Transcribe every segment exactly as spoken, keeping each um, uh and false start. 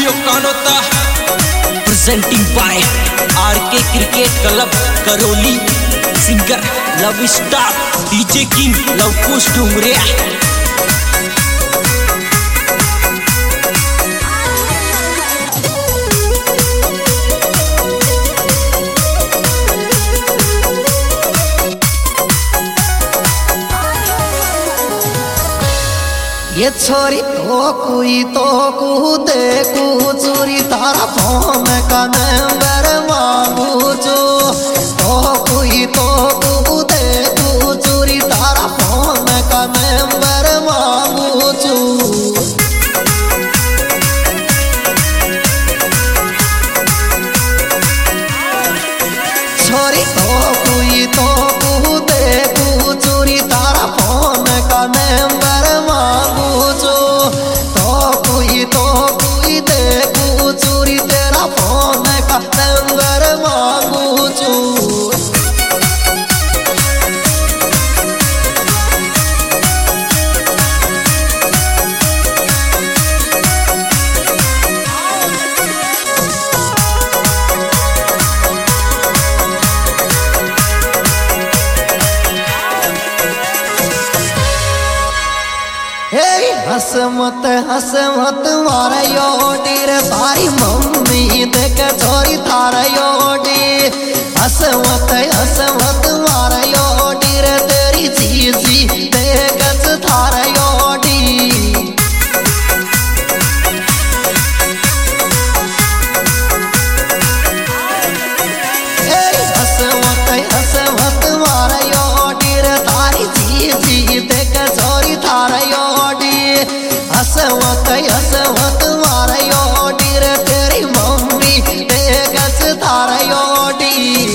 Audio Kanota presenting by RK cricket club Karauli. Singer love star DJ king Lavkush Dumariya. ये छोरी तो कोई तो कु देखू चोरी तारा फोन का नंबर मांगू जो तो कोई तो कु देखू चोरी तारा फोन का नंबर मांगू जो छोरी तो कोई तो कु देखू चोरी तारा फोन का नंबर हस मत हस मत मारे योडी रे तारी मम्मी देख छोरी थारा योडी। हस मत हस मत मारे योडी रे तेरी चीजी देख थारा योडी। हस मत हस मत मारे योडी रे तारी चीजी देख छोरी थारा योडी। हसवत हसवत मारा योडी रे तेरी मम्मी देगस थारा योडी।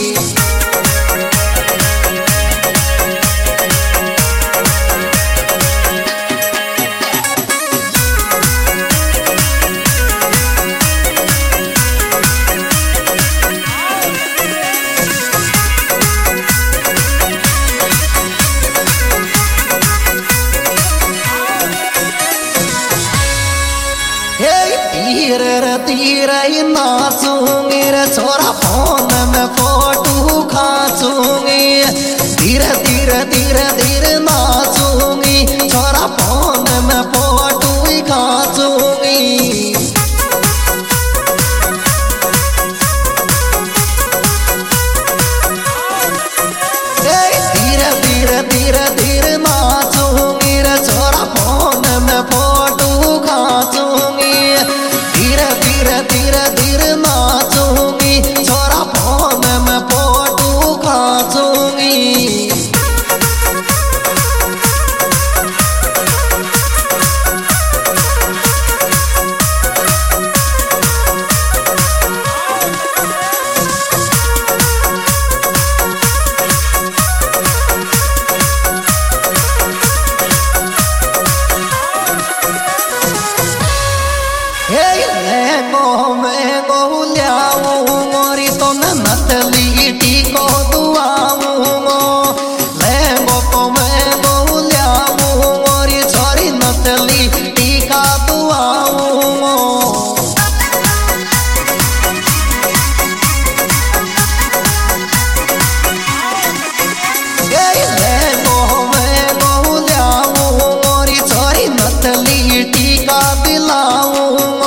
तीर रे तीर ही नाचूंगी रे छोरा फोन में फोटो खाचूंगी। धीरे धीरे धीरे धीरे नाचूंगी छोरा फोन में फोटो ही खाचूंगी। धीरे धीरे धीरे धीरे नाचूंगी रे छोरा फोन में फोटो खाचूंगी। धीरे धीरे धीरे धीरे नाचूंगी छोरा फोन में फोटो खाचूंगी। लेंगो में गो लियाऊं मोरी तो नतली टीको दुआऊंगो। लेंगो तो मैं गो लियाऊं मोरी छोरी नतली टीका दुआऊंगो। लेंगो में गो लियाऊं मोरी छोरी नतली टीका दिलाऊं।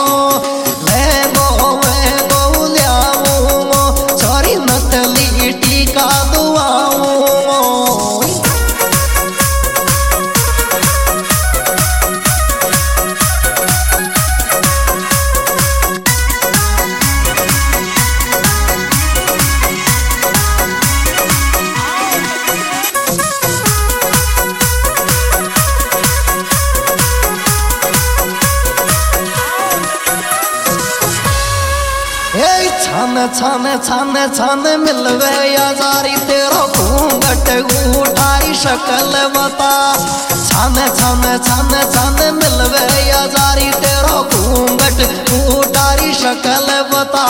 छन छन छन छन मिलवे यारी तेरा घूंघट उठाई शक्ल बता। छन छन छन छन मिलवे यारी तेरा घूंघट उठाई शक्ल बता।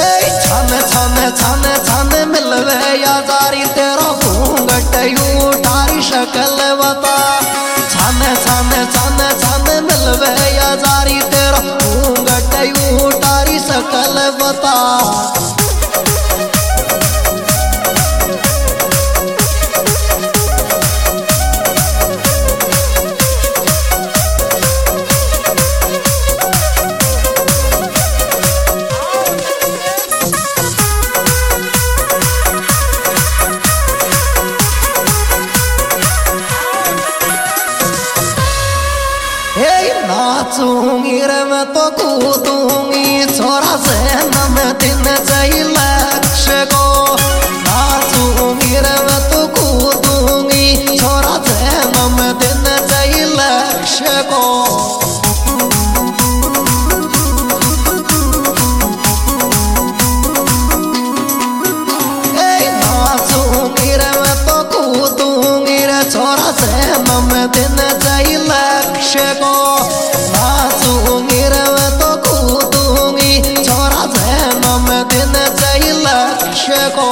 छन छन छन छन मिलवे यारी तेरा घूंघट उठा बता नाचूंगी रे मैं तो कूदूंगी छोरा जन्म दिन चाहिए लक्ष्य को नाचूंगी रे मैं तो कूदूंगी छोरा जन्म दिन चाहिए लक्ष्य को नाचूंगी रे मैं तो कूदूंगी रे छोरा जन्म दिन चाहिए लक्ष्य को नाचूंगी रे मैं तो कूदूंगी छोरा जन्म दिन चाहिए लक्ष्य को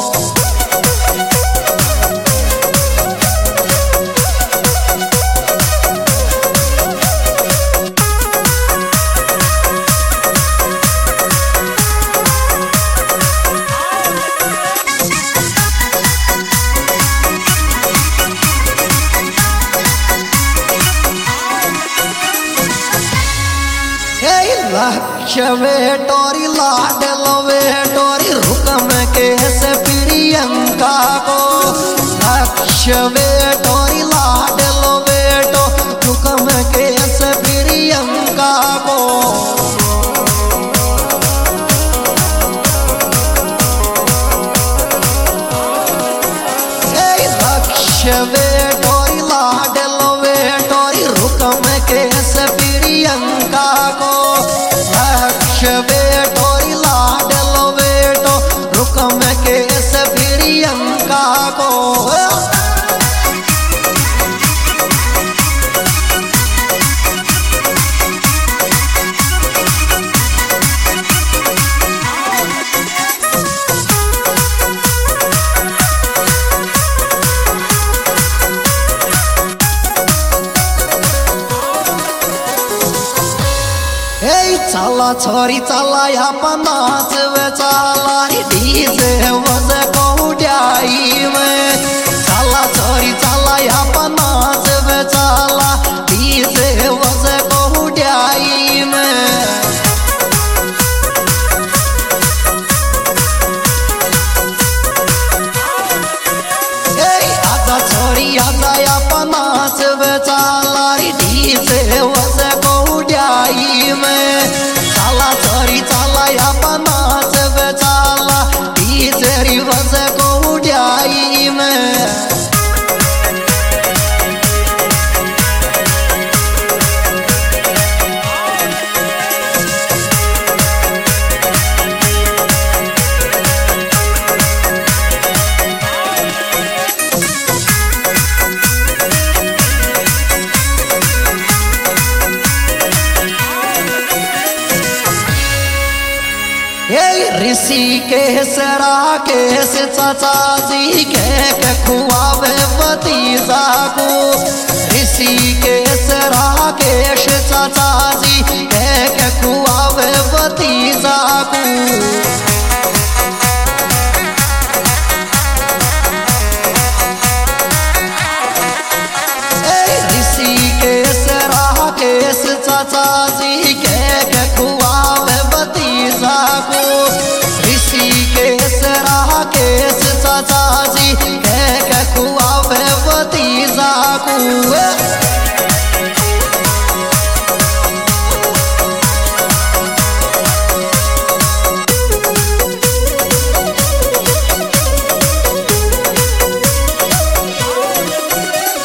लक्ष्य बेटोरी लाडलो बेटोरी रुकम कैसे प्रियंका को लक्ष्य बेटोरी लाडलो बेटो रुकम कैसे प्रियंका को लक्ष्य बेटोरी लाडलो बेटोरी रुकम कैसे प्रियंका को लक्ष्य बेटोरी लाडलो बेटो रुकम कैसे प्रियंका को चला छोरी चला या नाच वे चला डीजे वज कौड्याई में चला छोरी चला या नाच वे चला डीजे वज कौड्याई में आजा छोरी आजा या नाच वे चला डीजे वज कौड्याई में चला छोरी चला या नाच वे चला डीजे वज कौड्याई में ऋषि के सरा के से चाचा जी के, के खुआवे भतीजा को ऋषि के सरा के से चाचा जी के, के खुआवे भतीजा को चाचा जी के, के खुआवे भतीजा को ऋषि के सरा के चाचा जी के, के खुआवे भतीजा को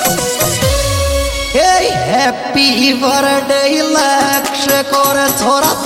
हैप्पी बर्थडे लक्ष्य कोर छोरा